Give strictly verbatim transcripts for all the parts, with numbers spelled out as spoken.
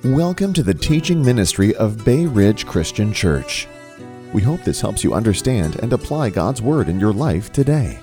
Welcome to the teaching ministry of Bay Ridge Christian Church. We hope this helps you understand and apply God's Word in your life today.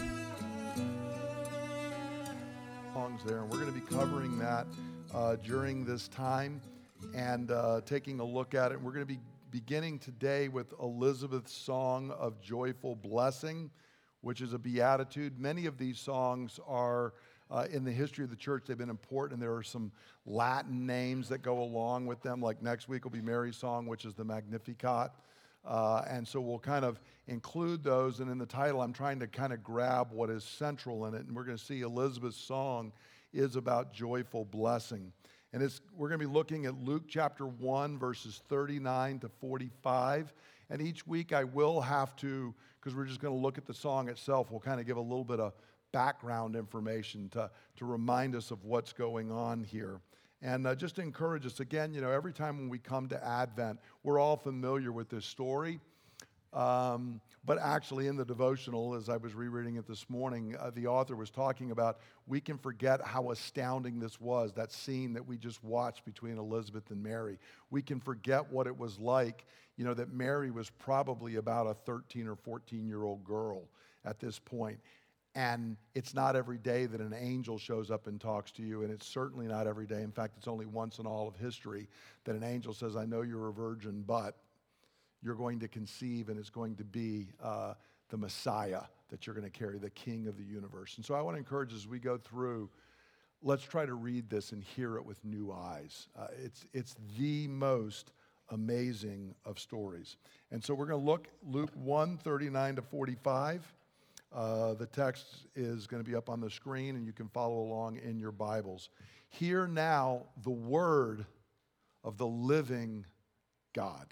Songs there, and we're going to be covering that uh, during this time and uh, taking a look at it. We're going to be beginning today with Elizabeth's song of joyful blessing, which is a beatitude. Many of these songs are Uh, in the history of the church, they've been important, and there are some Latin names that go along with them. Like next week will be Mary's song, which is the Magnificat. Uh, and so we'll kind of include those. And in the title, I'm trying to kind of grab what is central in it. And we're going to see Elizabeth's song is about joyful blessing. And it's, we're going to be looking at Luke chapter one, verses thirty-nine to forty-five. And each week I will have to, because we're just going to look at the song itself, we'll kind of give a little bit of background information to, to remind us of what's going on here. And uh, just to encourage us, again, you know, every time when we come to Advent, we're all familiar with this story. Um, but actually in the devotional, as I was rereading it this morning, uh, the author was talking about we can forget how astounding this was, that scene that we just watched between Elizabeth and Mary. We can forget what it was like, you know, that Mary was probably about a thirteen or fourteen-year-old girl at this point. And it's not every day that an angel shows up and talks to you, and it's certainly not every day. In fact, it's only once in all of history that an angel says, I know you're a virgin, but you're going to conceive, and it's going to be uh, the Messiah that you're going to carry, the King of the universe. And so I want to encourage as we go through, let's try to read this and hear it with new eyes. Uh, it's, it's the most amazing of stories. And so we're going to look Luke one, thirty-nine to forty-five. Uh, the text is going to be up on the screen, and you can follow along in your Bibles. Hear now the word of the living God.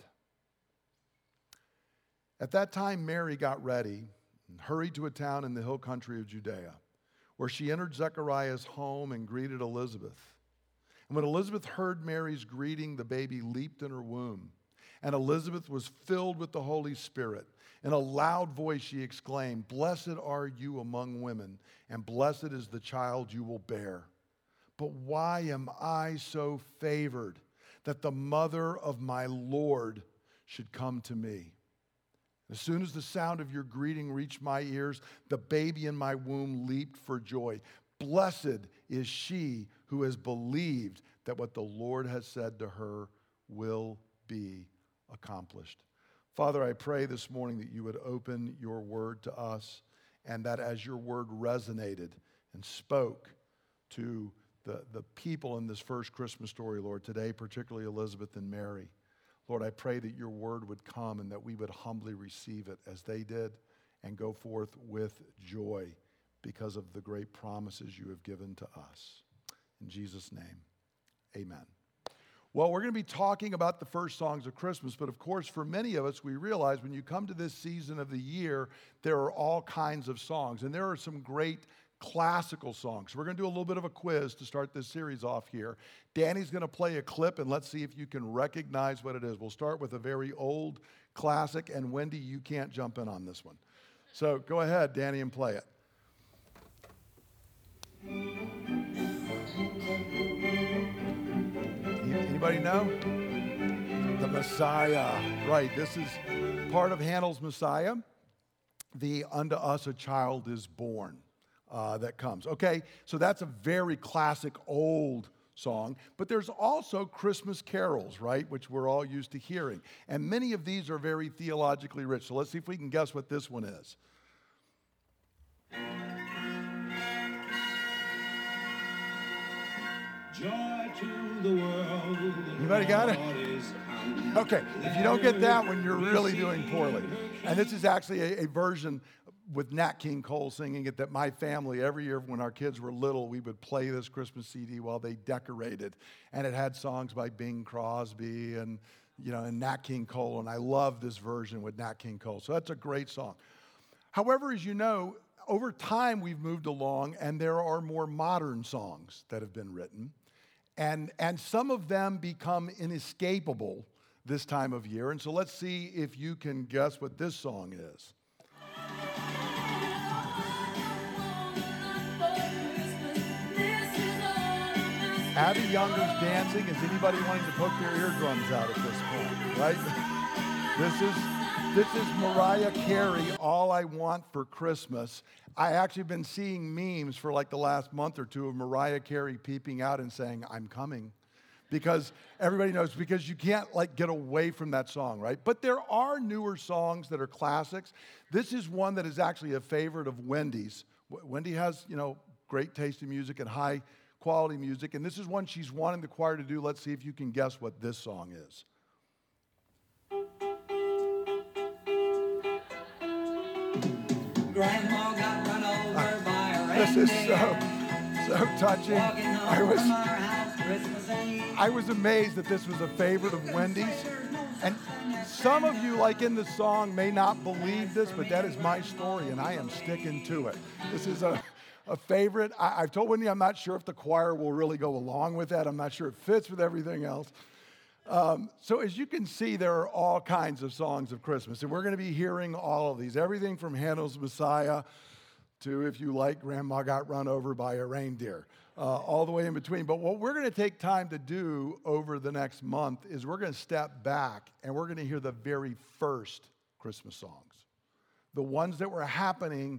At that time, Mary got ready and hurried to a town in the hill country of Judea, where she entered Zechariah's home and greeted Elizabeth. And when Elizabeth heard Mary's greeting, the baby leaped in her womb, and Elizabeth was filled with the Holy Spirit. In a loud voice she exclaimed, "Blessed are you among women, and blessed is the child you will bear. But why am I so favored that the mother of my Lord should come to me? As soon as the sound of your greeting reached my ears, the baby in my womb leaped for joy. Blessed is she who has believed that what the Lord has said to her will be accomplished." Father, I pray this morning that you would open your word to us, and that as your word resonated and spoke to the, the people in this first Christmas story, Lord, today, particularly Elizabeth and Mary, Lord, I pray that your word would come and that we would humbly receive it as they did and go forth with joy because of the great promises you have given to us. In Jesus' name, amen. Well, we're going to be talking about the first songs of Christmas, but of course, for many of us, we realize when you come to this season of the year, there are all kinds of songs, and there are some great classical songs. We're going to do a little bit of a quiz to start this series off here. Danny's going to play a clip, and let's see if you can recognize what it is. We'll start with a very old classic, and Wendy, you can't jump in on this one. So go ahead, Danny, and play it. Anybody know? The Messiah. Right, this is part of Handel's Messiah. The "Unto us a child is born" uh, that comes. Okay, so that's a very classic old song. But there's also Christmas carols, right, which we're all used to hearing. And many of these are very theologically rich. So let's see if we can guess what this one is. Joy to the world. Anybody got it? Okay, if you don't get that one, you're really doing poorly. And this is actually a, a version with Nat King Cole singing it that my family, every year when our kids were little, we would play this Christmas C D while they decorated. And it had songs by Bing Crosby and, you know, and Nat King Cole. And I love this version with Nat King Cole. So that's a great song. However, as you know, over time we've moved along and there are more modern songs that have been written. And, and some of them become inescapable this time of year. And so let's see if you can guess what this song is. Abby Younger's dancing. Is anybody wanting to poke their eardrums out at this point, right? This is this is Mariah Carey, All I Want for Christmas. I actually been seeing memes for like the last month or two of Mariah Carey peeping out and saying, I'm coming. Because everybody knows, because you can't like get away from that song, right? But there are newer songs that are classics. This is one that is actually a favorite of Wendy's. W- Wendy has, you know, great taste in music and high quality music, and this is one she's wanting the choir to do. Let's see if you can guess what this song is. Grandma got run over by a This is reindeer. so, so touching. Walking home I was, from our house Christmas Eve. I was amazed that this was a favorite of Wendy's. And some of you, like in the song, may not believe this, but that is my story, and I am sticking to it. This is a, a favorite. I, I've told Wendy I'm not sure if the choir will really go along with that. I'm not sure it fits with everything else. Um, so as you can see, there are all kinds of songs of Christmas, and we're going to be hearing all of these. Everything from Handel's Messiah to, if you like, Grandma Got Run Over by a Reindeer, uh, all the way in between. But what we're going to take time to do over the next month is we're going to step back, and we're going to hear the very first Christmas songs, the ones that were happening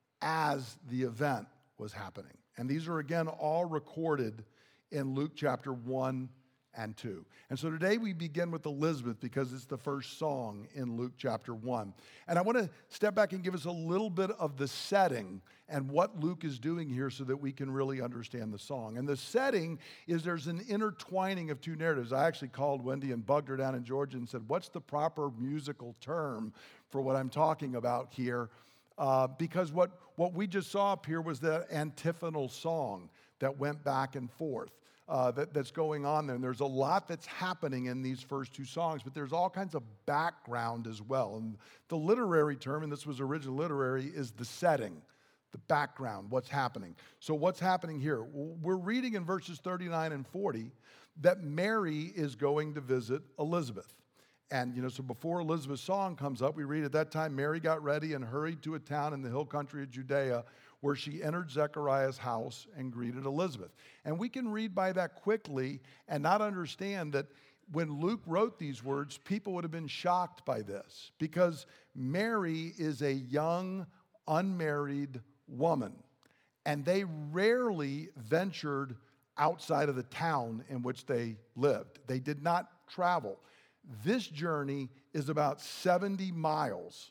as the event was happening. And these are, again, all recorded in Luke chapter one and two. And so today we begin with Elizabeth because it's the first song in Luke chapter one. And I want to step back and give us a little bit of the setting and what Luke is doing here so that we can really understand the song. And the setting is there's an intertwining of two narratives. I actually called Wendy and bugged her down in Georgia and said, what's the proper musical term for what I'm talking about here? Uh, because what, what we just saw up here was the antiphonal song that went back and forth. Uh, that, that's going on there. And there's a lot that's happening in these first two songs, but there's all kinds of background as well. And the literary term, and this was original literary, is the setting, the background, what's happening. So what's happening here? We're reading in verses thirty-nine and forty that Mary is going to visit Elizabeth. And, you know, so before Elizabeth's song comes up, we read at that time, Mary got ready and hurried to a town in the hill country of Judea where she entered Zechariah's house and greeted Elizabeth. And we can read by that quickly and not understand that when Luke wrote these words, people would have been shocked by this because Mary is a young, unmarried woman. And they rarely ventured outside of the town in which they lived. They did not travel. This journey is about seventy miles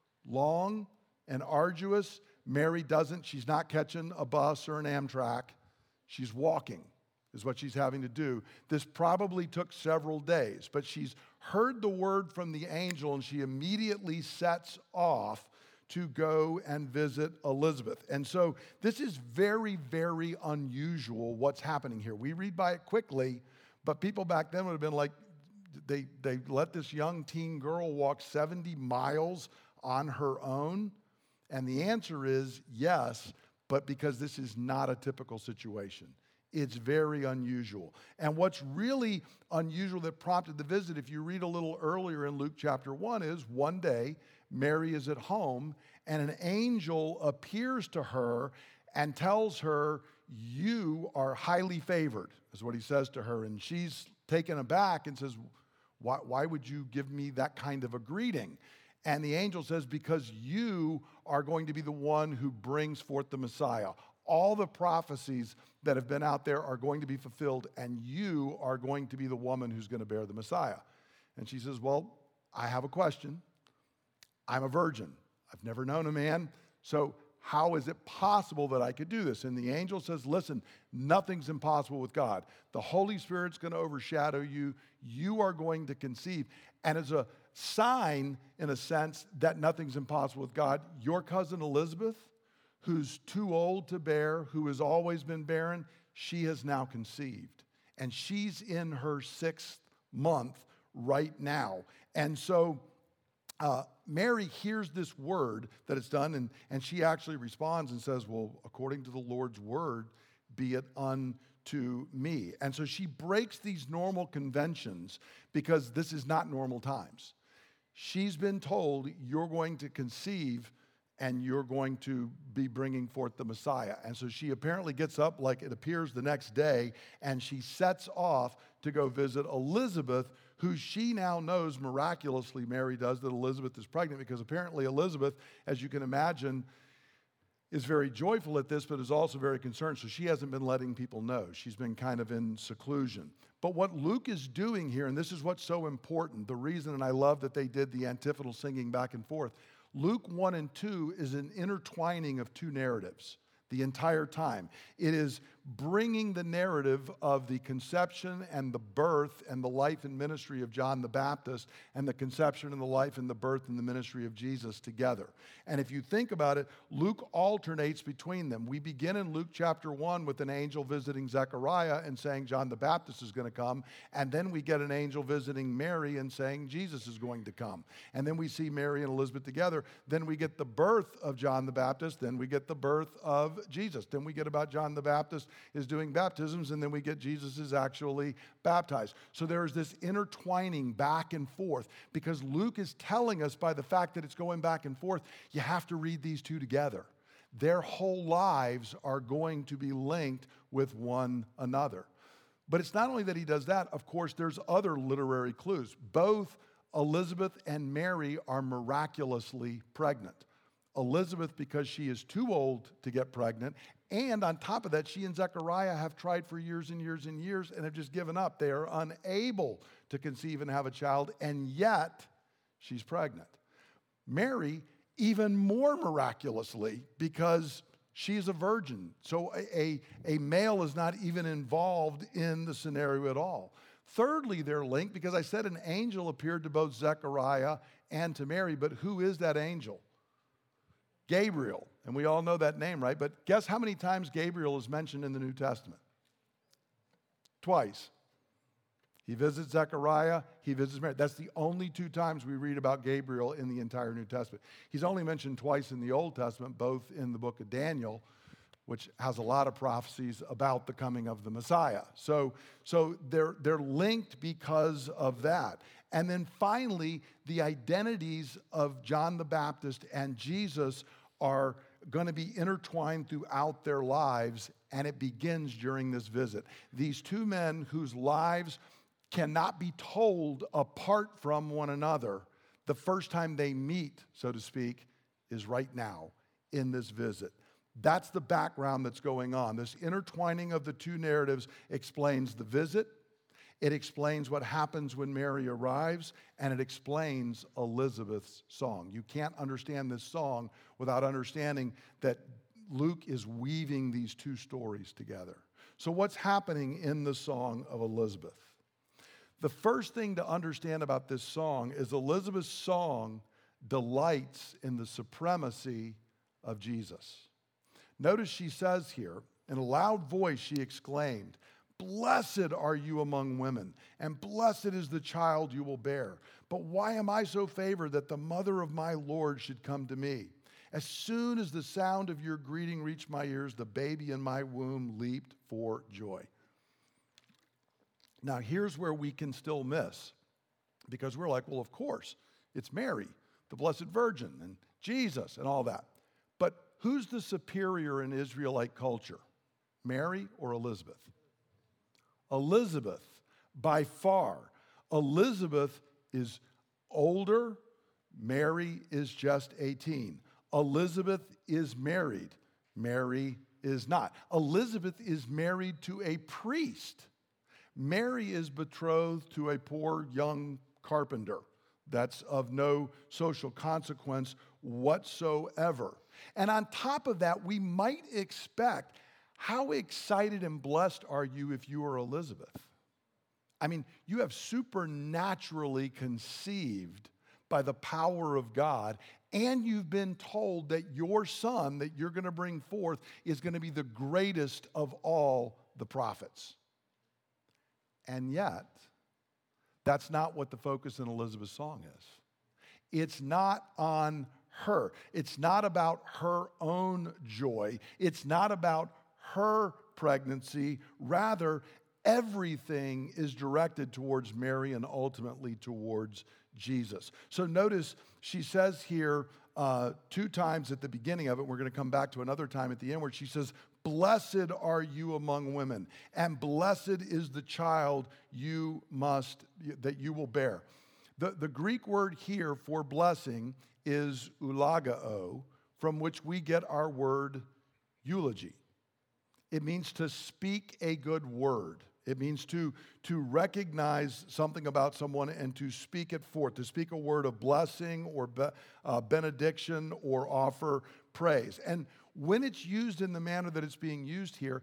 long and arduous. Mary doesn't, she's not catching a bus or an Amtrak. She's walking is what she's having to do. This probably took several days, but she's heard the word from the angel and she immediately sets off to go and visit Elizabeth. And so this is very, very unusual what's happening here. We read by it quickly, but people back then would have been like, they, they let this young teen girl walk seventy miles on her own. And the answer is yes, but because this is not a typical situation. It's very unusual. And what's really unusual that prompted the visit, if you read a little earlier in Luke chapter one, is one day Mary is at home and an angel appears to her and tells her, you are highly favored, is what he says to her. And she's taken aback and says, why, why would you give me that kind of a greeting? And the angel says, because you are going to be the one who brings forth the Messiah. All the prophecies that have been out there are going to be fulfilled, and you are going to be the woman who's going to bear the Messiah. And she says, well, I have a question. I'm a virgin. I've never known a man, so how is it possible that I could do this? And the angel says, listen, nothing's impossible with God. The Holy Spirit's going to overshadow you. You are going to conceive. And as a sign, in a sense, that nothing's impossible with God, your cousin Elizabeth, who's too old to bear, who has always been barren, she has now conceived. And she's in her sixth month right now. And so uh, Mary hears this word that it's done, and, and she actually responds and says, well, according to the Lord's word, be it unto me. And so she breaks these normal conventions because this is not normal times. She's been told you're going to conceive and you're going to be bringing forth the Messiah. And so she apparently gets up, like it appears the next day, and she sets off to go visit Elizabeth, who she now knows miraculously, Mary does, that Elizabeth is pregnant, because apparently Elizabeth, as you can imagine, is very joyful at this, but is also very concerned. So she hasn't been letting people know. She's been kind of in seclusion. But what Luke is doing here, and this is what's so important, the reason, and I love that they did the antiphonal singing back and forth, Luke one and two is an intertwining of two narratives the entire time. It is bringing the narrative of the conception and the birth and the life and ministry of John the Baptist and the conception and the life and the birth and the ministry of Jesus together. And if you think about it, Luke alternates between them. We begin in Luke chapter one with an angel visiting Zechariah and saying John the Baptist is going to come. And then we get an angel visiting Mary and saying Jesus is going to come. And then we see Mary and Elizabeth together. Then we get the birth of John the Baptist. Then we get the birth of Jesus. Then we get about John the Baptist is doing baptisms, and then we get Jesus is actually baptized. So there is this intertwining back and forth, because Luke is telling us by the fact that it's going back and forth, you have to read these two together. Their whole lives are going to be linked with one another. But it's not only that he does that, of course, there's other literary clues. Both Elizabeth and Mary are miraculously pregnant. Elizabeth because she is too old to get pregnant, and on top of that, she and Zechariah have tried for years and years and years and have just given up. They are unable to conceive and have a child, and yet she's pregnant. Mary, even more miraculously, because she's a virgin. So a, a, a male is not even involved in the scenario at all. Thirdly, they're linked because I said an angel appeared to both Zechariah and to Mary, but who is that angel? Gabriel, and we all know that name, right? But guess how many times Gabriel is mentioned in the New Testament? Twice. He visits Zechariah, he visits Mary. That's the only two times we read about Gabriel in the entire New Testament. He's only mentioned twice in the Old Testament, both in the book of Daniel, which has a lot of prophecies about the coming of the Messiah. So, so they're, they're linked because of that. And then finally, the identities of John the Baptist and Jesus are going to be intertwined throughout their lives, and it begins during this visit. These two men whose lives cannot be told apart from one another, the first time they meet, so to speak, is right now in this visit. That's the background that's going on. This intertwining of the two narratives explains the visit, it explains what happens when Mary arrives, and it explains Elizabeth's song. You can't understand this song without understanding that Luke is weaving these two stories together. So what's happening in the song of Elizabeth? The first thing to understand about this song is Elizabeth's song delights in the supremacy of Jesus. Notice she says here, in a loud voice she exclaimed, "Blessed are you among women, and blessed is the child you will bear. But why am I so favored that the mother of my Lord should come to me? As soon as the sound of your greeting reached my ears, the baby in my womb leaped for joy." Now, here's where we can still miss, because we're like, well, of course, it's Mary, the Blessed Virgin, and Jesus, and all that. But who's the superior in Israelite culture, Mary or Elizabeth? Elizabeth, by far. Elizabeth is older. Mary is just eighteen. Elizabeth is married. Mary is not. Elizabeth is married to a priest. Mary is betrothed to a poor young carpenter. That's of no social consequence whatsoever. And on top of that, we might expect, how excited and blessed are you if you are Elizabeth? I mean, you have supernaturally conceived by the power of God, and you've been told that your son that you're going to bring forth is going to be the greatest of all the prophets. And yet, that's not what the focus in Elizabeth's song is. It's not on her. It's not about her own joy. It's not about her pregnancy. Rather, everything is directed towards Mary and ultimately towards Jesus. So notice she says here, uh, two times at the beginning of it. We're going to come back to another time at the end where she says, "Blessed are you among women, and blessed is the child you must, that you will bear." The, the Greek word here for blessing is eulogio, from which we get our word eulogy. It means to speak a good word. It means to, to recognize something about someone and to speak it forth, to speak a word of blessing or be, uh, benediction or offer praise. And when it's used in the manner that it's being used here,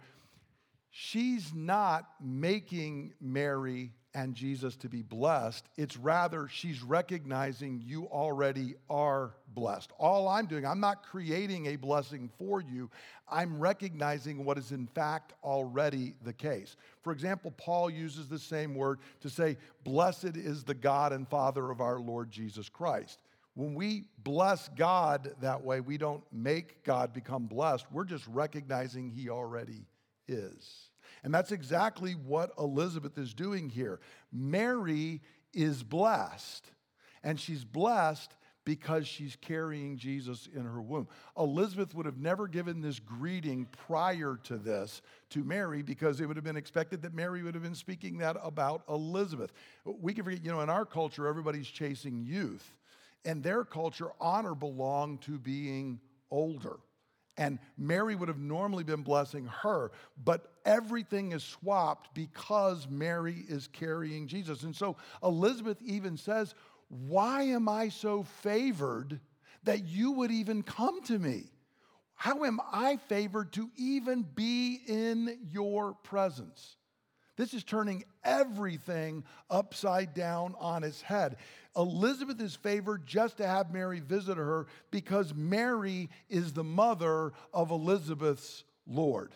she's not making Mary and Jesus to be blessed. It's rather she's recognizing you already are blessed. All I'm doing, I'm not creating a blessing for you. I'm recognizing what is in fact already the case. For example, Paul uses the same word to say, "Blessed is the God and Father of our Lord Jesus Christ." When we bless God that way, we don't make God become blessed. We're just recognizing he already is. And that's exactly what Elizabeth is doing here. Mary is blessed, and she's blessed because she's carrying Jesus in her womb. Elizabeth would have never given this greeting prior to this to Mary because it would have been expected that Mary would have been speaking that about Elizabeth. We can forget, you know, in our culture, everybody's chasing youth. In their culture, honor belonged to being older. And Mary would have normally been blessing her, but everything is swapped because Mary is carrying Jesus. And so Elizabeth even says, "Why am I so favored that you would even come to me? How am I favored to even be in your presence?" This is turning everything upside down on its head. Elizabeth is favored just to have Mary visit her because Mary is the mother of Elizabeth's Lord.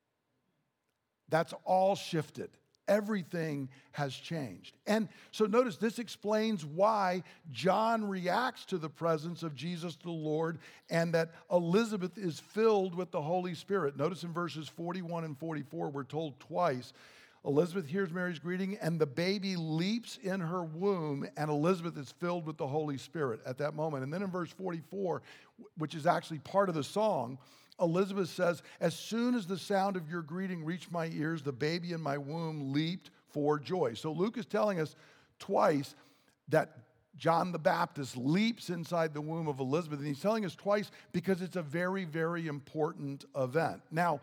That's all shifted. Everything has changed. And so notice this explains why John reacts to the presence of Jesus the Lord and that Elizabeth is filled with the Holy Spirit. Notice in verses forty-one and forty-four, we're told twice, Elizabeth hears Mary's greeting, and the baby leaps in her womb, and Elizabeth is filled with the Holy Spirit at that moment. And then in verse forty-four, which is actually part of the song, Elizabeth says, "As soon as the sound of your greeting reached my ears, the baby in my womb leaped for joy." So Luke is telling us twice that John the Baptist leaps inside the womb of Elizabeth, and he's telling us twice because it's a very, very important event. Now,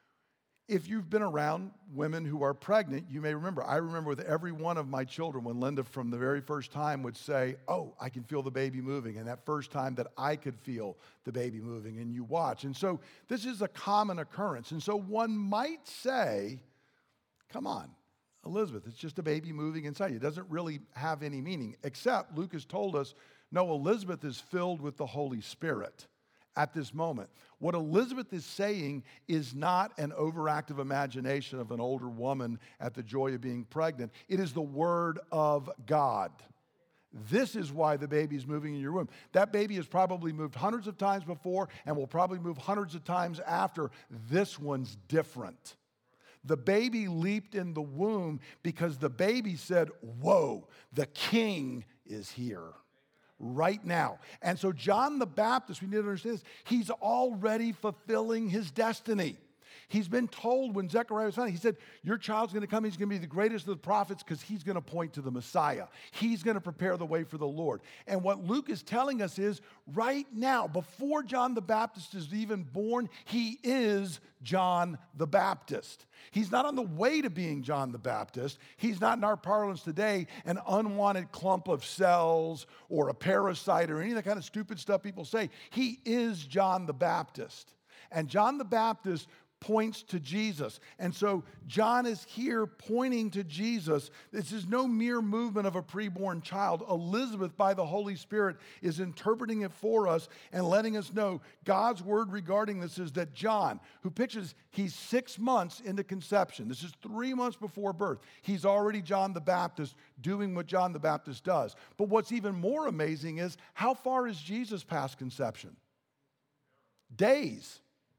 if you've been around women who are pregnant, you may remember. I remember with every one of my children when Linda from the very first time would say, "Oh, I can feel the baby moving." And that first time that I could feel the baby moving, and you watch. And so this is a common occurrence. And so one might say, come on, Elizabeth, it's just a baby moving inside you. It doesn't really have any meaning, except Luke has told us, no, Elizabeth is filled with the Holy Spirit at this moment. What Elizabeth is saying is not an overactive imagination of an older woman at the joy of being pregnant. It is the Word of God. This is why the baby is moving in your womb. That baby has probably moved hundreds of times before and will probably move hundreds of times after. This one's different. The baby leaped in the womb because the baby said, "Whoa, the king is here." Right now. And so John the Baptist, we need to understand this, he's already fulfilling his destiny. He's been told when Zechariah was found, he said, your child's going to come, he's going to be the greatest of the prophets because he's going to point to the Messiah. He's going to prepare the way for the Lord. And what Luke is telling us is right now, before John the Baptist is even born, he is John the Baptist. He's not on the way to being John the Baptist. He's not, in our parlance today, an unwanted clump of cells or a parasite or any of the kind of stupid stuff people say. He is John the Baptist. And John the Baptist points to Jesus. And so John is here pointing to Jesus. This is no mere movement of a preborn child. Elizabeth, by the Holy Spirit, is interpreting it for us and letting us know God's word regarding this is that John, who pictures he's six months into conception, this is three months before birth, he's already John the Baptist doing what John the Baptist does. But what's even more amazing is how far is Jesus past conception? Days.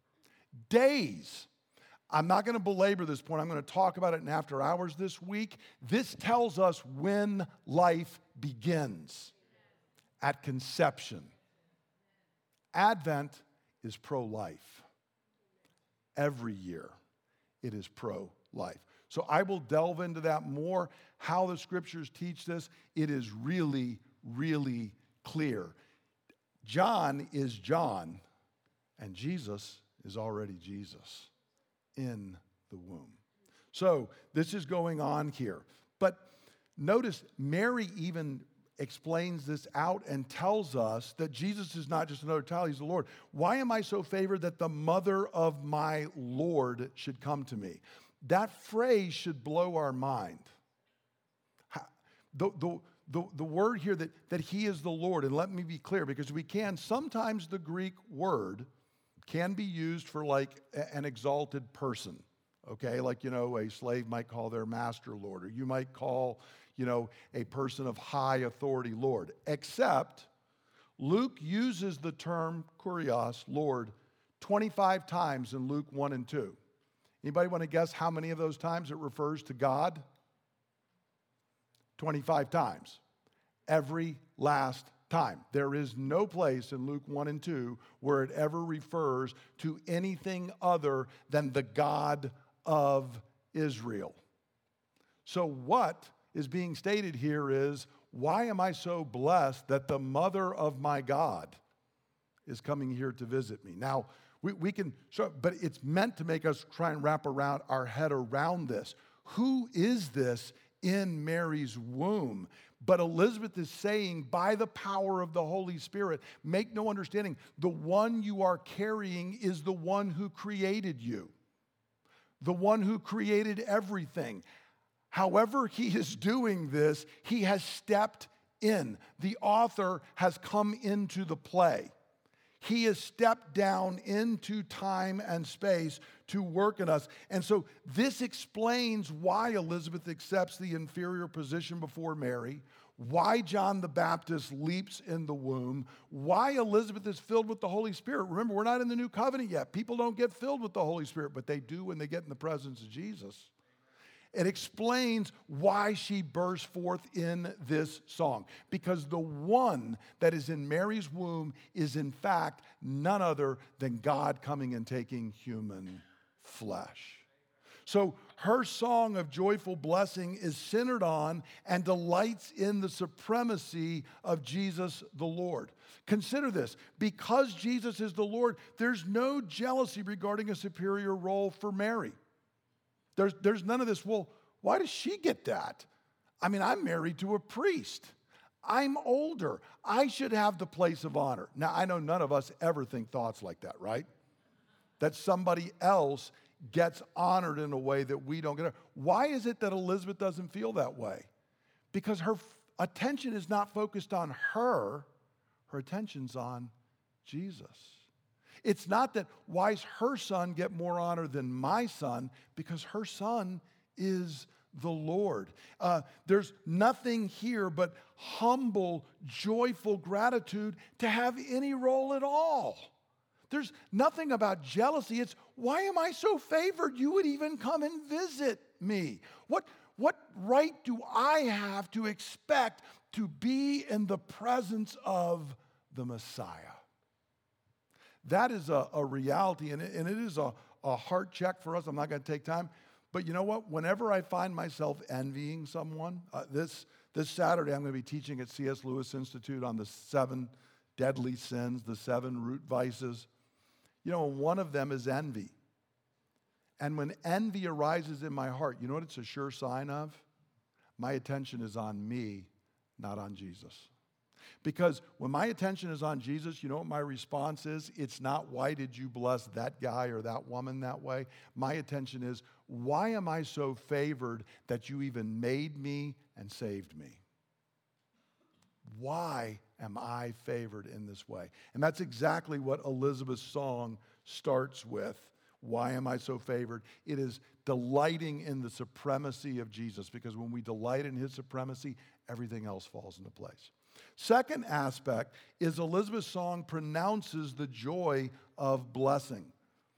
Days. I'm not going to belabor this point. I'm going to talk about it in After Hours this week. This tells us when life begins. At conception. Advent is pro-life. Every year, it is pro-life. So I will delve into that more, how the scriptures teach this. It is really, really clear. John is John, and Jesus is already Jesus in the womb. So this is going on here. But notice Mary even explains this out and tells us that Jesus is not just another child, he's the Lord. Why am I so favored that the mother of my Lord should come to me? That phrase should blow our mind. The, the, the, the word here that, that he is the Lord, and let me be clear, because we can, sometimes the Greek word can be used for like an exalted person, okay? Like, you know, a slave might call their master Lord, or you might call, you know, a person of high authority Lord. Except Luke uses the term kurios, Lord, twenty-five times in Luke one and two. Anybody want to guess how many of those times it refers to God? twenty-five times. Every last time. There is no place in Luke one and two where it ever refers to anything other than the God of Israel. So what is being stated here is, why am I so blessed that the mother of my God is coming here to visit me? Now, we, we can, show, but it's meant to make us try and wrap around our head around this. Who is this in Mary's womb? But Elizabeth is saying, by the power of the Holy Spirit, make no understanding, the one you are carrying is the one who created you, the one who created everything. However he is doing this, he has stepped in. The author has come into the play. He has stepped down into time and space to work in us. And so this explains why Elizabeth accepts the inferior position before Mary, why John the Baptist leaps in the womb, why Elizabeth is filled with the Holy Spirit. Remember, we're not in the new covenant yet. People don't get filled with the Holy Spirit, but they do when they get in the presence of Jesus. It explains why she bursts forth in this song. Because the one that is in Mary's womb is in fact none other than God coming and taking human flesh. So her song of joyful blessing is centered on and delights in the supremacy of Jesus the Lord. Consider this. Because Jesus is the Lord, there's no jealousy regarding a superior role for Mary. There's, there's none of this, well, why does she get that? I mean, I'm married to a priest. I'm older. I should have the place of honor. Now, I know none of us ever think thoughts like that, right? That somebody else gets honored in a way that we don't get. Why is it that Elizabeth doesn't feel that way? Because her f- attention is not focused on her. Her attention's on Jesus. It's not that why does her son get more honor than my son? Because her son is the Lord. Uh, there's nothing here but humble, joyful gratitude to have any role at all. There's nothing about jealousy. It's, why am I so favored you would even come and visit me? What, what right do I have to expect to be in the presence of the Messiah? That is a, a reality, and it, and it is a, a heart check for us. I'm not going to take time. But you know what? Whenever I find myself envying someone, uh, this, this Saturday I'm going to be teaching at C S Lewis Institute on the seven deadly sins, the seven root vices. You know, one of them is envy. And when envy arises in my heart, you know what it's a sure sign of? My attention is on me, not on Jesus. Because when my attention is on Jesus, you know what my response is? It's not, why did you bless that guy or that woman that way? My attention is, why am I so favored that you even made me and saved me? Why am I favored in this way? And that's exactly what Elizabeth's song starts with. Why am I so favored? It is delighting in the supremacy of Jesus, because when we delight in his supremacy, everything else falls into place. Second aspect is Elizabeth's song pronounces the joy of blessing.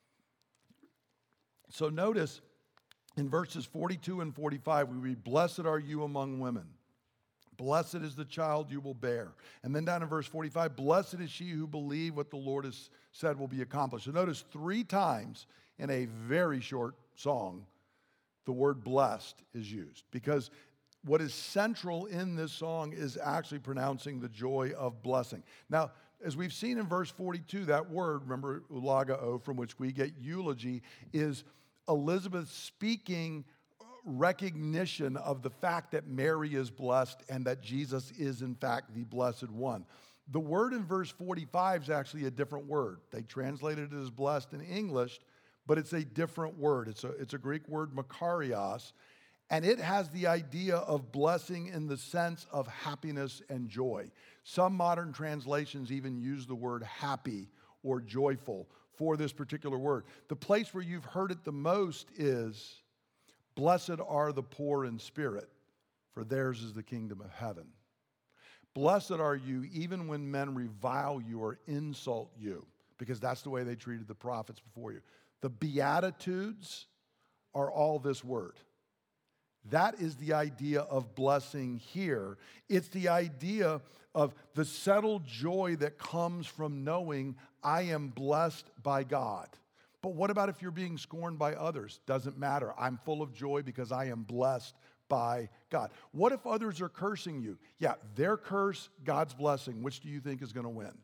So notice in verses forty-two and forty-five, we read, "Blessed are you among women. Blessed is the child you will bear. And then down in verse forty-five, blessed is she who believe what the Lord has said will be accomplished. So notice three times in a very short song, the word blessed is used. Because what is central in this song is actually pronouncing the joy of blessing. Now, as we've seen in verse forty-two, that word, remember, eulogio, from which we get eulogy, is Elizabeth speaking recognition of the fact that Mary is blessed and that Jesus is in fact the blessed one. The word in verse forty-five is actually a different word. They translated it as blessed in English, but it's a different word. It's a, it's a Greek word, makarios, and it has the idea of blessing in the sense of happiness and joy. Some modern translations even use the word happy or joyful for this particular word. The place where you've heard it the most is, blessed are the poor in spirit, for theirs is the kingdom of heaven. Blessed are you even when men revile you or insult you, because that's the way they treated the prophets before you. The Beatitudes are all this word. That is the idea of blessing here. It's the idea of the settled joy that comes from knowing I am blessed by God. But what about if you're being scorned by others? Doesn't matter. I'm full of joy because I am blessed by God. What if others are cursing you? Yeah, their curse, God's blessing. Which do you think is going to win?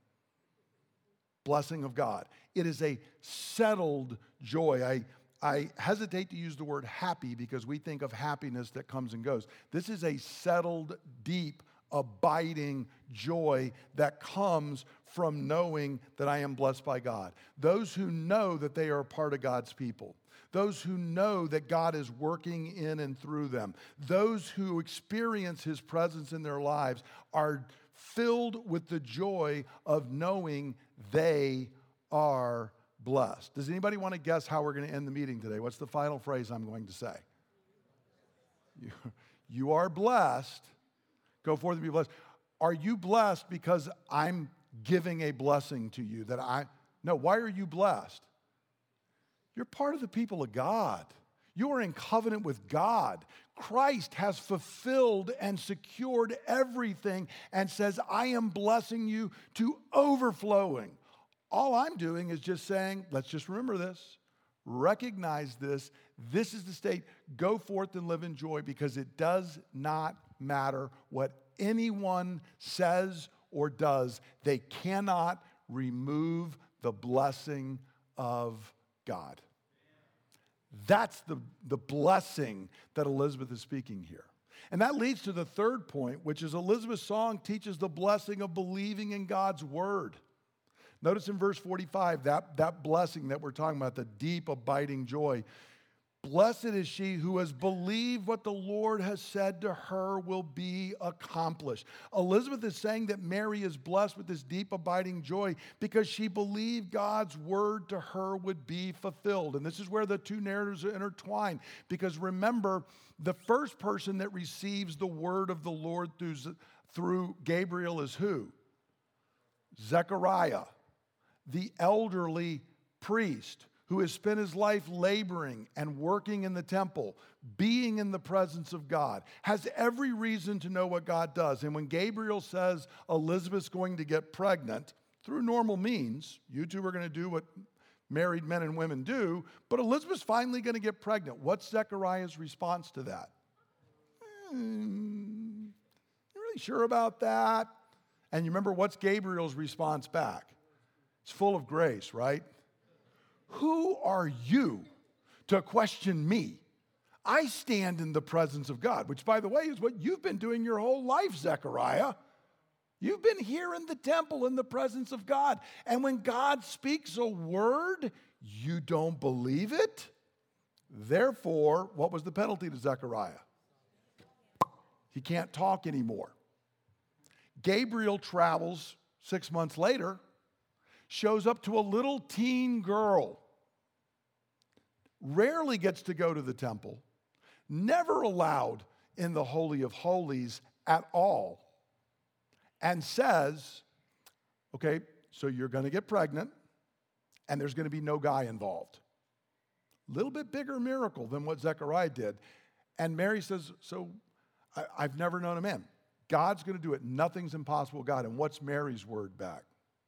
Blessing of God. It is a settled joy. I, I hesitate to use the word happy because we think of happiness that comes and goes. This is a settled, deep, abiding joy that comes from knowing that I am blessed by God. Those who know that they are a part of God's people. Those who know that God is working in and through them. Those who experience His presence in their lives are filled with the joy of knowing they are blessed. Does anybody want to guess how we're going to end the meeting today? What's the final phrase I'm going to say? You, you are blessed. Go forth and be blessed. Are you blessed because I'm giving a blessing to you that I, no, why are you blessed? You're part of the people of God. You are in covenant with God. Christ has fulfilled and secured everything and says, I am blessing you to overflowing. All I'm doing is just saying, let's just remember this, recognize this. This is the state. Go forth and live in joy because it does not matter what anyone says or does. They cannot remove the blessing of God. That's the, the blessing that Elizabeth is speaking here. And that leads to the third point, which is Elizabeth's song teaches the blessing of believing in God's word. Notice in verse forty-five, that, that blessing that we're talking about, the deep abiding joy. Blessed is she who has believed what the Lord has said to her will be accomplished. Elizabeth is saying that Mary is blessed with this deep abiding joy because she believed God's word to her would be fulfilled. And this is where the two narratives are intertwined. Because remember, the first person that receives the word of the Lord through, through Gabriel is who? Zechariah, the elderly priest, who has spent his life laboring and working in the temple, being in the presence of God, has every reason to know what God does. And when Gabriel says Elizabeth's going to get pregnant, through normal means, you two are going to do what married men and women do, but Elizabeth's finally going to get pregnant. What's Zechariah's response to that? Hmm, you really sure about that? And you remember, what's Gabriel's response back? It's full of grace, right? Who are you to question me? I stand in the presence of God, which, by the way, is what you've been doing your whole life, Zechariah. You've been here in the temple in the presence of God. And when God speaks a word, you don't believe it. Therefore, what was the penalty to Zechariah? He can't talk anymore. Gabriel travels six months later, shows up to a little teen girl, rarely gets to go to the temple, never allowed in the Holy of Holies at all, and says, okay, so you're going to get pregnant, and there's going to be no guy involved. A little bit bigger miracle than what Zechariah did. And Mary says, so I, I've never known a man. God's going to do it. Nothing's impossible with God. And what's Mary's word back?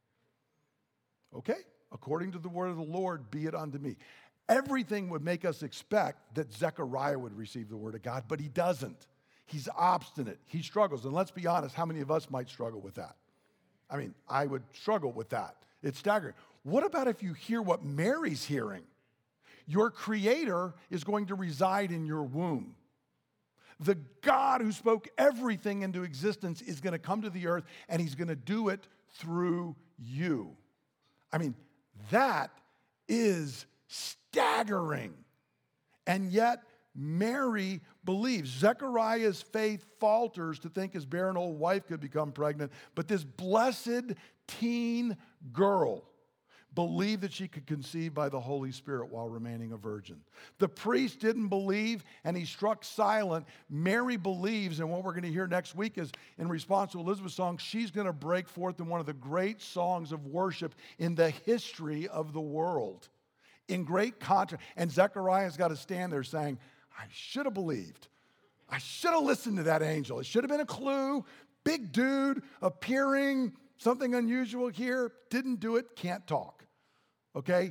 Okay, according to the word of the Lord, be it unto me. Everything would make us expect that Zechariah would receive the word of God, but he doesn't. He's obstinate. He struggles. And let's be honest, how many of us might struggle with that? I mean, I would struggle with that. It's staggering. What about if you hear what Mary's hearing? Your Creator is going to reside in your womb. The God who spoke everything into existence is going to come to the earth, and he's going to do it through you. I mean, that is staggering. And yet, Mary believes. Zechariah's faith falters to think his barren old wife could become pregnant, but this blessed teen girl believed that she could conceive by the Holy Spirit while remaining a virgin. The priest didn't believe, and he struck silent. Mary believes, and what we're going to hear next week is, in response to Elizabeth's song, she's going to break forth in one of the great songs of worship in the history of the world. In great contrast. And Zechariah's got to stand there saying, I should have believed. I should have listened to that angel. It should have been a clue. Big dude appearing, something unusual here. Didn't do it, can't talk. Okay?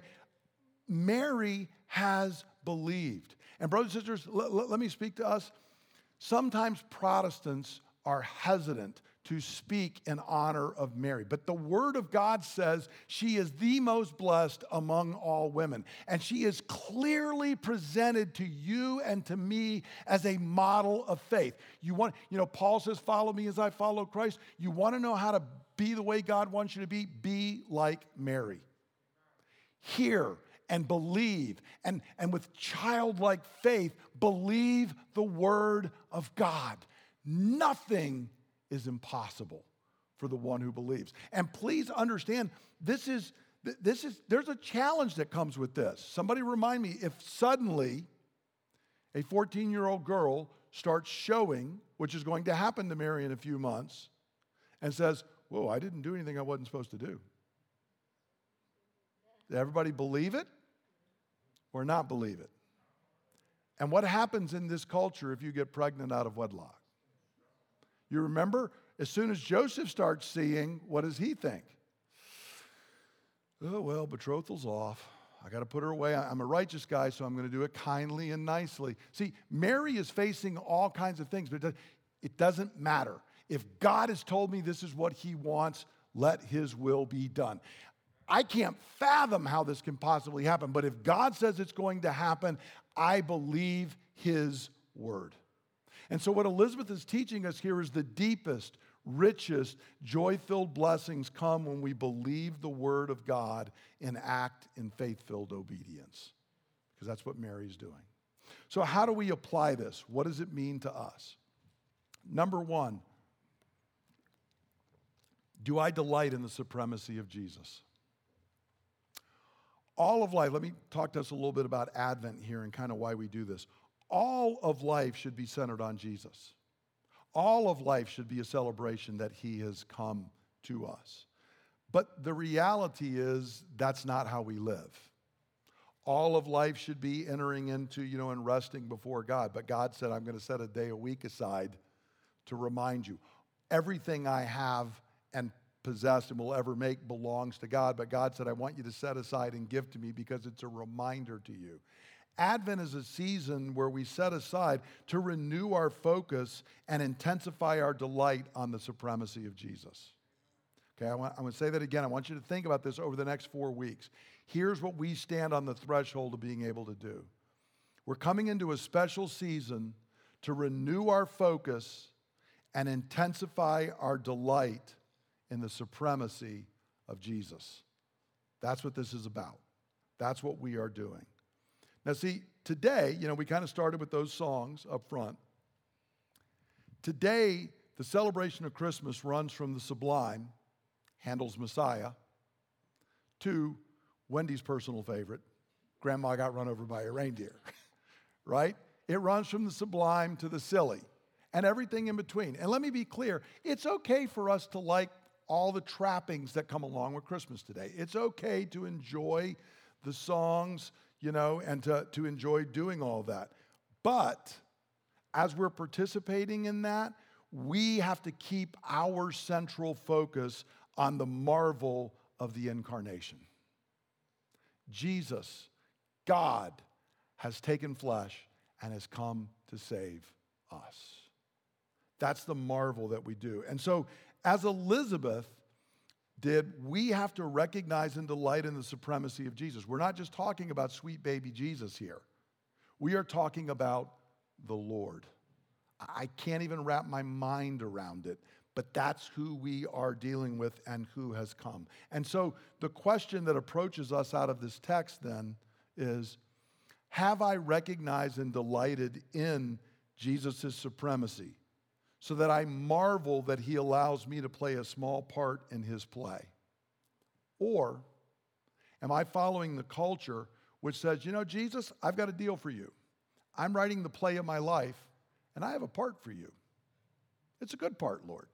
Mary has believed. And brothers and sisters, let, let, let me speak to us. Sometimes Protestants are hesitant to speak in honor of Mary. But the Word of God says she is the most blessed among all women. And she is clearly presented to you and to me as a model of faith. You want, you know, Paul says, follow me as I follow Christ. You want to know how to be the way God wants you to be? Be like Mary. Hear and believe, and, and with childlike faith, believe the Word of God. Nothing is impossible for the one who believes. And please understand, this is, this is, there's a challenge that comes with this. Somebody remind me, if suddenly a fourteen-year-old girl starts showing, which is going to happen to Mary in a few months, and says, whoa, I didn't do anything I wasn't supposed to do. Did everybody believe it or not believe it? And what happens in this culture if you get pregnant out of wedlock? You remember, as soon as Joseph starts seeing, what does he think? Oh, well, bethrothal's off. I got to put her away. I'm a righteous guy, so I'm going to do it kindly and nicely. See, Mary is facing all kinds of things, but it doesn't matter. If God has told me this is what he wants, let his will be done. I can't fathom how this can possibly happen, but if God says it's going to happen, I believe his word. And so what Elizabeth is teaching us here is the deepest, richest, joy-filled blessings come when we believe the word of God and act in faith-filled obedience, because that's what Mary's doing. So how do we apply this? What does it mean to us? Number one, do I delight in the supremacy of Jesus? All of life, let me talk to us a little bit about Advent here and kind of why we do this. All of life should be centered on Jesus. All of life should be a celebration that he has come to us. But the reality is that's not how we live. All of life should be entering into, you know, and resting before God. But God said, I'm going to set a day a week aside to remind you. Everything I have and possess and will ever make belongs to God. But God said, I want you to set aside and give to me because it's a reminder to you. Advent is a season where we set aside to renew our focus and intensify our delight on the supremacy of Jesus. Okay, I want, I'm going to say that again. I want you to think about this over the next four weeks. Here's what we stand on the threshold of being able to do. We're coming into a special season to renew our focus and intensify our delight in the supremacy of Jesus. That's what this is about. That's what we are doing. Now see, today, you know, we kind of started with those songs up front. Today, the celebration of Christmas runs from the Sublime, Handel's Messiah, to Wendy's personal favorite, Grandma Got Run Over by a Reindeer, right? It runs from the Sublime to the silly and everything in between. And let me be clear, it's okay for us to like all the trappings that come along with Christmas today. It's okay to enjoy the songs, you know, and to, to enjoy doing all that. But as we're participating in that, we have to keep our central focus on the marvel of the incarnation. Jesus, God, has taken flesh and has come to save us. That's the marvel that we do. And so, as Elizabeth did, we have to recognize and delight in the supremacy of Jesus. We're not just talking about sweet baby Jesus here. We are talking about the Lord. I can't even wrap my mind around it, but that's who we are dealing with and who has come. And so the question that approaches us out of this text then is, have I recognized and delighted in Jesus' supremacy so that I marvel that he allows me to play a small part in his play? Or am I following the culture which says, you know, Jesus, I've got a deal for you. I'm writing the play of my life, and I have a part for you. It's a good part, Lord.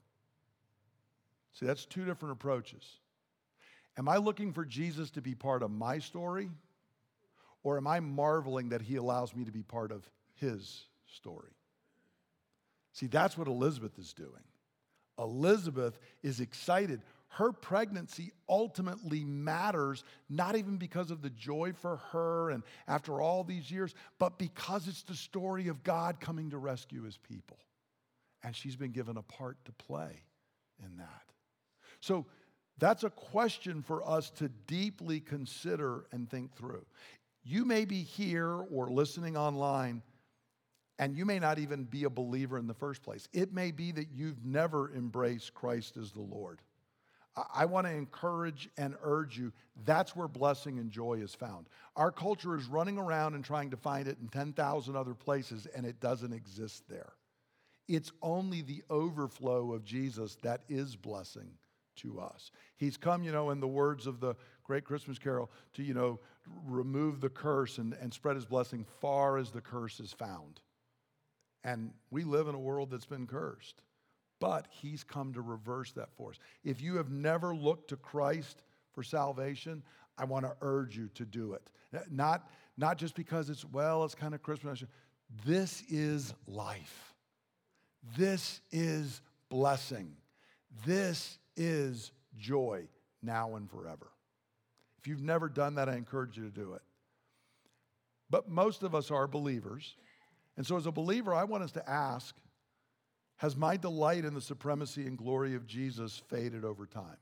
See, that's two different approaches. Am I looking for Jesus to be part of my story, or am I marveling that he allows me to be part of his story? See, that's what Elizabeth is doing. Elizabeth is excited. Her pregnancy ultimately matters, not even because of the joy for her and after all these years, but because it's the story of God coming to rescue his people. And she's been given a part to play in that. So that's a question for us to deeply consider and think through. You may be here or listening online, and you may not even be a believer in the first place. It may be that you've never embraced Christ as the Lord. I want to encourage and urge you, that's where blessing and joy is found. Our culture is running around and trying to find it in ten thousand other places, and it doesn't exist there. It's only the overflow of Jesus that is blessing to us. He's come, you know, in the words of the great Christmas carol, to, you know, remove the curse and, and spread his blessing far as the curse is found. And we live in a world that's been cursed. But he's come to reverse that for us. If you have never looked to Christ for salvation, I want to urge you to do it. Not, not just because it's, well, it's kind of Christmas. This is life. This is blessing. This is joy now and forever. If you've never done that, I encourage you to do it. But most of us are believers. And so as a believer, I want us to ask, has my delight in the supremacy and glory of Jesus faded over time?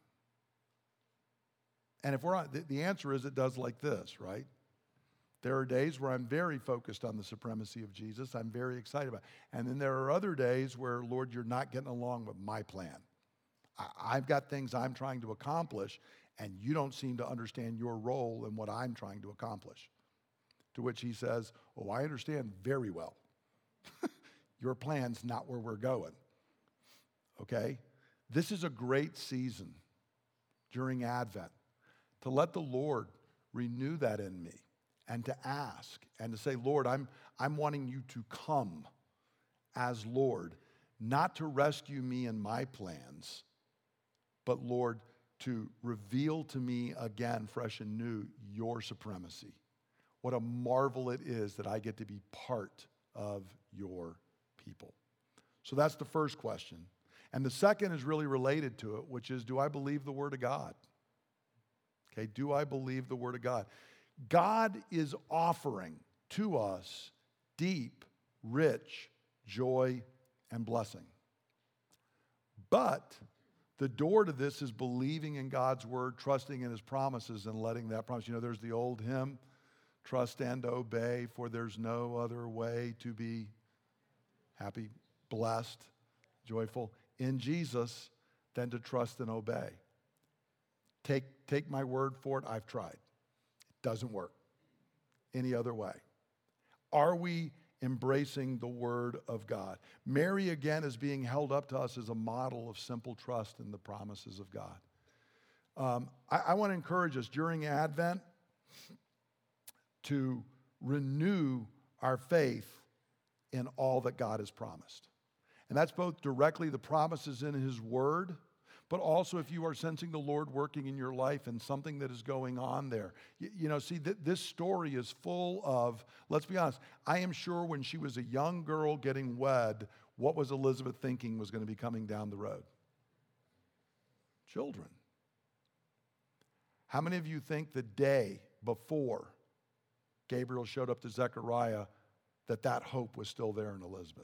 And if we're on, the, the answer is it does like this, right? There are days where I'm very focused on the supremacy of Jesus. I'm very excited about it. And then there are other days where, Lord, you're not getting along with my plan. I, I've got things I'm trying to accomplish, and you don't seem to understand your role in what I'm trying to accomplish. To which he says, oh, I understand very well. Your plan's not where we're going, okay? This is a great season during Advent to let the Lord renew that in me and to ask and to say, Lord, I'm, I'm wanting you to come as Lord, not to rescue me and my plans, but Lord, to reveal to me again, fresh and new, your supremacy. What a marvel it is that I get to be part of your people. So that's the first question. And the second is really related to it, which is, do I believe the Word of God? Okay, do I believe the Word of God? God is offering to us deep, rich joy and blessing. But the door to this is believing in God's Word, trusting in His promises, and letting that promise. You know, there's the old hymn, trust and obey, for there's no other way to be happy, blessed, joyful in Jesus than to trust and obey. Take, take my word for it. I've tried. It doesn't work any other way. Are we embracing the Word of God? Mary, again, is being held up to us as a model of simple trust in the promises of God. Um, I, I want to encourage us during Advent to renew our faith in all that God has promised. And that's both directly the promises in His Word, but also if you are sensing the Lord working in your life and something that is going on there. You, you know, see, th- this story is full of, let's be honest, I am sure when she was a young girl getting wed, what was Elizabeth thinking was going to be coming down the road? Children. How many of you think the day before Gabriel showed up to Zechariah that that hope was still there in Elizabeth?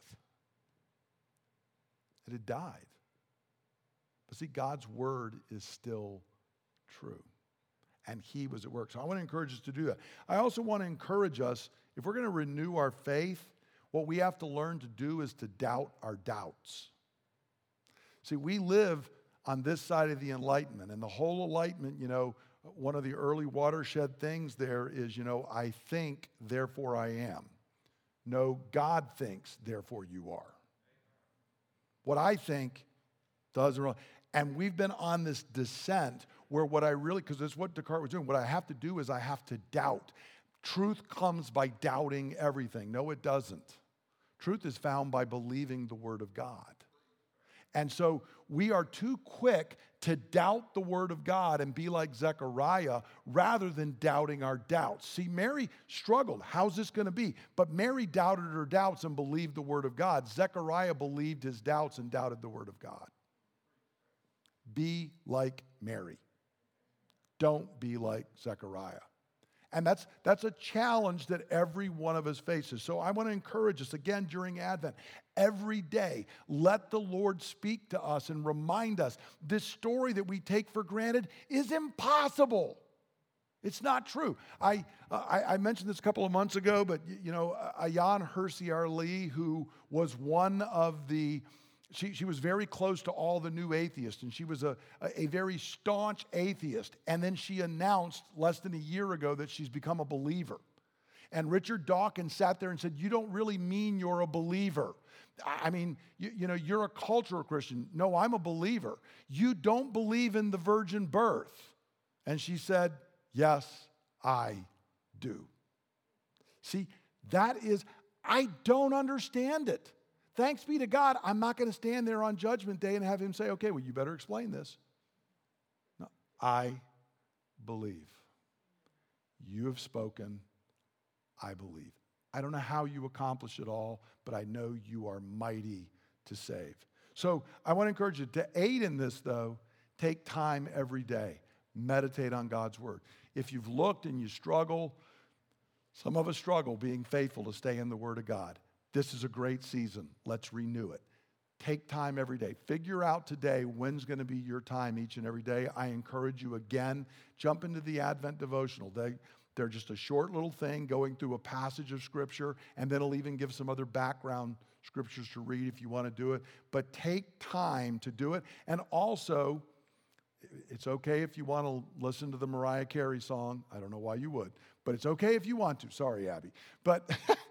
It had died. But see, God's word is still true. And he was at work. So I want to encourage us to do that. I also want to encourage us, if we're going to renew our faith, what we have to learn to do is to doubt our doubts. See, we live on this side of the Enlightenment. And the whole Enlightenment, you know, one of the early watershed things there is, you know, I think, therefore I am. No, God thinks, therefore you are. What I think doesn't really. And we've been on this descent where what I really, because that's what Descartes was doing, what I have to do is I have to doubt. Truth comes by doubting everything. No, it doesn't. Truth is found by believing the Word of God. And so we are too quick to doubt the Word of God and be like Zechariah rather than doubting our doubts. See, Mary struggled. How's this going to be? But Mary doubted her doubts and believed the Word of God. Zechariah believed his doubts and doubted the Word of God. Be like Mary. Don't be like Zechariah. And that's, that's a challenge that every one of us faces. So I want to encourage us again during Advent. Every day, let the Lord speak to us and remind us this story that we take for granted is impossible. It's not true. I, I, I mentioned this a couple of months ago, but you know, Ayaan Hirsi Ali, who was one of the She, she was very close to all the new atheists, and she was a, a, a very staunch atheist. And then she announced less than a year ago that she's become a believer. And Richard Dawkins sat there and said, you don't really mean you're a believer. I mean, you, you know, you're a cultural Christian. No, I'm a believer. You don't believe in the virgin birth. And she said, yes, I do. See, that is, I don't understand it. Thanks be to God, I'm not going to stand there on Judgment Day and have him say, okay, well, you better explain this. No, I believe. You have spoken. I believe. I don't know how you accomplish it all, but I know you are mighty to save. So I want to encourage you to aid in this, though. Take time every day. Meditate on God's word. If you've looked and you struggle, some of us struggle being faithful to stay in the word of God. This is a great season. Let's renew it. Take time every day. Figure out today when's going to be your time each and every day. I encourage you again, jump into the Advent devotional. They, they're just a short little thing going through a passage of Scripture, and then it'll even give some other background scriptures to read if you want to do it. But take time to do it. And also, it's okay if you want to listen to the Mariah Carey song. I don't know why you would, but it's okay if you want to. Sorry, Abby. But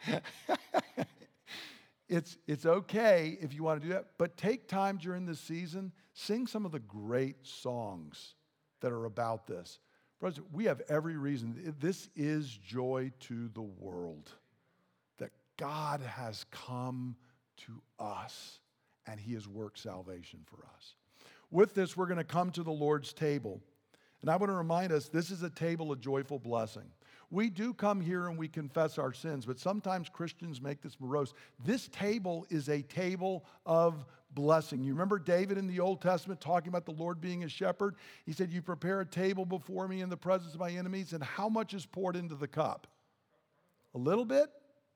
it's, it's okay if you want to do that. But take time during this season, sing some of the great songs that are about this. Brothers, we have every reason. This is joy to the world, that God has come to us and he has worked salvation for us. With this, we're going to come to the Lord's table. And I want to remind us, this is a table of joyful blessing. We do come here and we confess our sins, but sometimes Christians make this morose. This table is a table of blessing. You remember David in the Old Testament talking about the Lord being a shepherd? He said, you prepare a table before me in the presence of my enemies, and how much is poured into the cup? A little bit?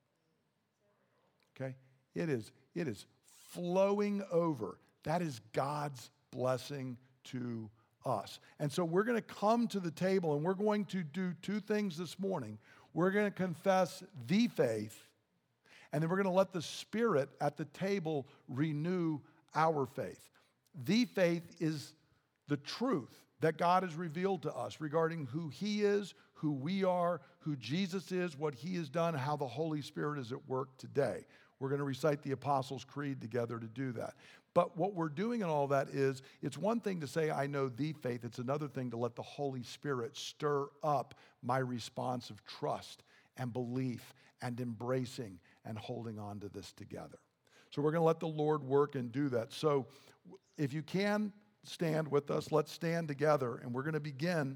Okay. It is, it is flowing over. That is God's blessing to us. And so we're going to come to the table and we're going to do two things this morning. We're going to confess the faith, and then we're going to let the Spirit at the table renew our faith. The faith is the truth that God has revealed to us regarding who he is, who we are, who Jesus is, what he has done, how the Holy Spirit is at work today. We're going to recite the Apostles' Creed together to do that. But what we're doing in all that is, it's one thing to say, I know the faith. It's another thing to let the Holy Spirit stir up my response of trust and belief and embracing and holding on to this together. So we're going to let the Lord work and do that. So if you can stand with us, let's stand together. And we're going to begin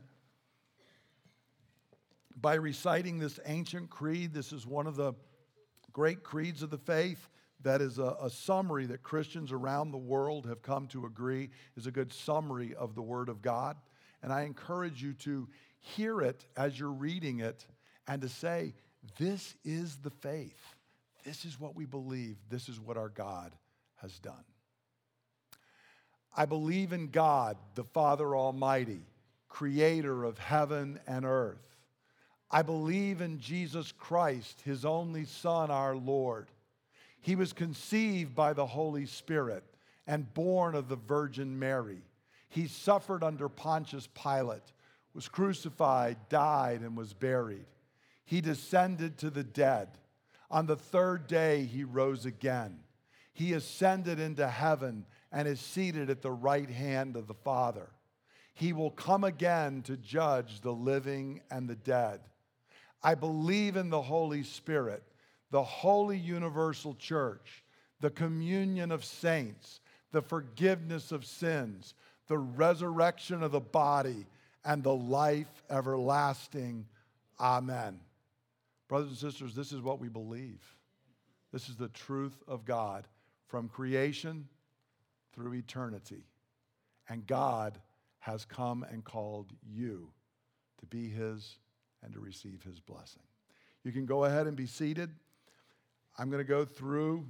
by reciting this ancient creed. This is one of the great creeds of the faith. that is a, a summary that Christians around the world have come to agree is a good summary of the Word of God. And I encourage you to hear it as you're reading it and to say, this is the faith. This is what we believe. This is what our God has done. I believe in God, the Father Almighty, creator of heaven and earth. I believe in Jesus Christ, his only Son, our Lord. He was conceived by the Holy Spirit and born of the Virgin Mary. He suffered under Pontius Pilate, was crucified, died, and was buried. He descended to the dead. On the third day, he rose again. He ascended into heaven and is seated at the right hand of the Father. He will come again to judge the living and the dead. I believe in the Holy Spirit, the holy universal church, the communion of saints, the forgiveness of sins, the resurrection of the body, and the life everlasting. Amen. Brothers and sisters, this is what we believe. This is the truth of God from creation through eternity. And God has come and called you to be his and to receive his blessing. You can go ahead and be seated. I'm going to go through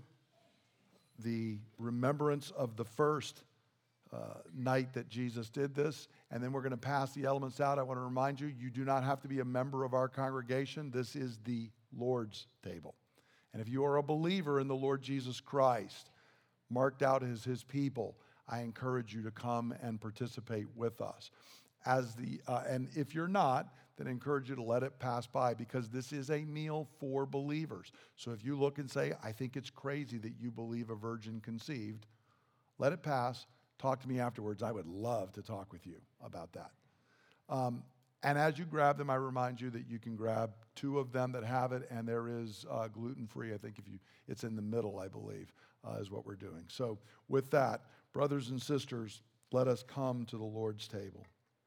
the remembrance of the first uh, night that Jesus did this, and then we're going to pass the elements out. I want to remind you, you do not have to be a member of our congregation. This is the Lord's table. And if you are a believer in the Lord Jesus Christ, marked out as his people, I encourage you to come and participate with us. As the uh, and if you're not, then I encourage you to let it pass by, because this is a meal for believers. So if you look and say, I think it's crazy that you believe a virgin conceived, let it pass. Talk to me afterwards. I would love to talk with you about that. Um, and as you grab them, I remind you that you can grab two of them that have it, and there is uh, gluten-free. I think if you, it's in the middle, I believe, uh, is what we're doing. So with that, brothers and sisters, let us come to the Lord's table.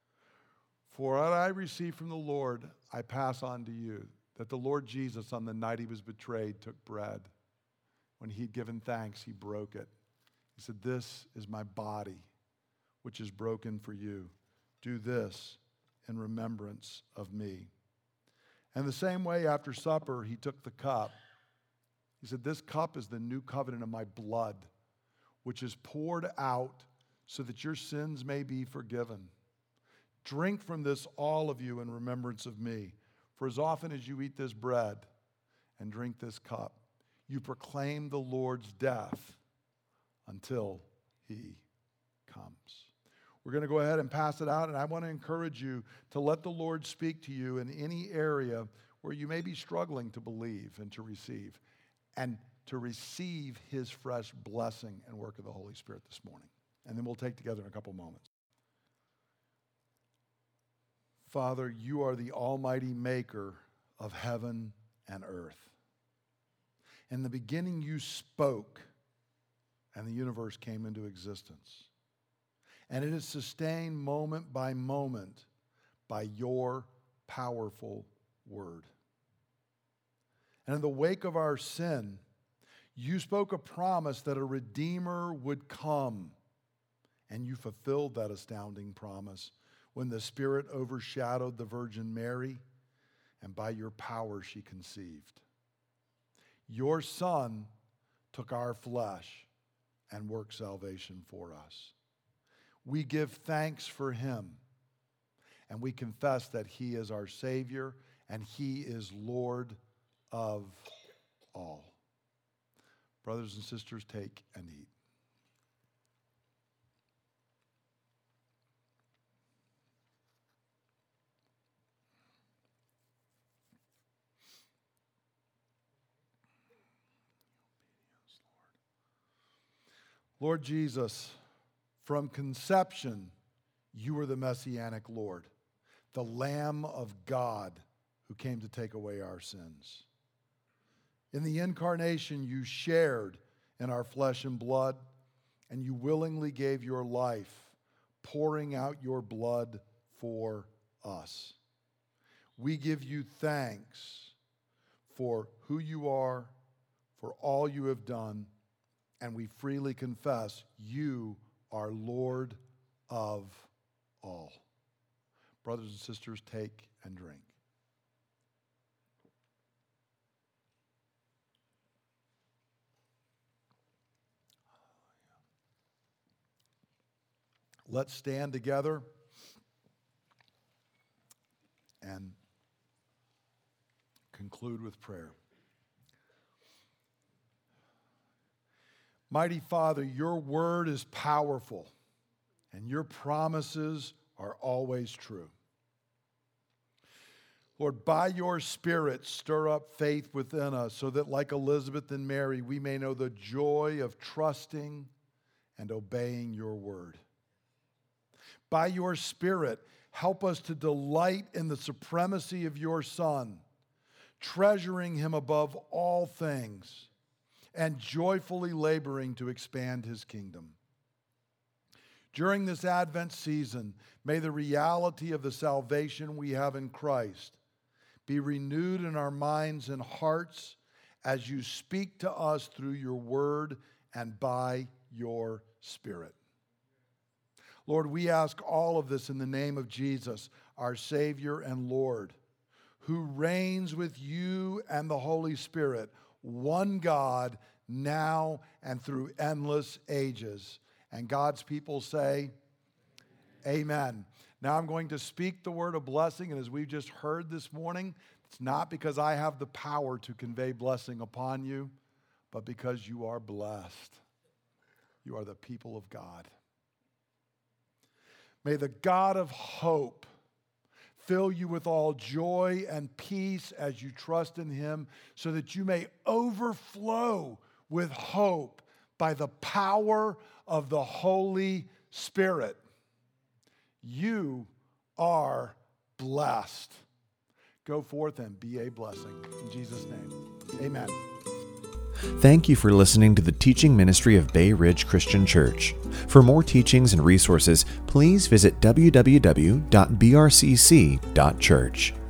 For what I received from the Lord, I pass on to you, that the Lord Jesus, on the night he was betrayed, took bread. When he had given thanks, he broke it. He said, this is my body, which is broken for you. Do this in remembrance of me. And the same way, after supper, he took the cup. He said, this cup is the new covenant of my blood, which is poured out so that your sins may be forgiven. Drink from this, all of you, in remembrance of me. For as often as you eat this bread and drink this cup, you proclaim the Lord's death until he comes. We're going to go ahead and pass it out, and I want to encourage you to let the Lord speak to you in any area where you may be struggling to believe and to receive, and to receive his fresh blessing and work of the Holy Spirit this morning. And then we'll take together in a couple moments. Father, you are the almighty maker of heaven and earth. In the beginning you spoke, and the universe came into existence. And it is sustained moment by moment by your powerful word. And in the wake of our sin, you spoke a promise that a Redeemer would come. And you fulfilled that astounding promise when the Spirit overshadowed the Virgin Mary, and by your power she conceived. Your Son took our flesh and worked salvation for us. We give thanks for him, and we confess that he is our Savior and he is Lord of all. Brothers and sisters, take and eat. Lord Jesus, from conception, you were the Messianic Lord, the Lamb of God who came to take away our sins. In the incarnation, you shared in our flesh and blood, and you willingly gave your life, pouring out your blood for us. We give you thanks for who you are, for all you have done, and we freely confess you are Lord of all. Brothers and sisters, take and drink. Let's stand together and conclude with prayer. Mighty Father, your word is powerful, and your promises are always true. Lord, by your Spirit, stir up faith within us so that, like Elizabeth and Mary, we may know the joy of trusting and obeying your word. By your Spirit, help us to delight in the supremacy of your Son, treasuring him above all things, and joyfully laboring to expand his kingdom. During this Advent season, may the reality of the salvation we have in Christ be renewed in our minds and hearts as you speak to us through your word and by your Spirit. Lord, we ask all of this in the name of Jesus, our Savior and Lord, who reigns with you and the Holy Spirit, one God, now and through endless ages. And God's people say, amen. Now I'm going to speak the word of blessing, and as we've just heard this morning, it's not because I have the power to convey blessing upon you, but because you are blessed. You are the people of God. May the God of hope fill you with all joy and peace as you trust in him, so that you may overflow with hope by the power of the Holy Spirit. You are blessed. Go forth and be a blessing. In Jesus' name, amen. Thank you for listening to the teaching ministry of Bay Ridge Christian Church. For more teachings and resources, please visit w w w dot b r c c dot church.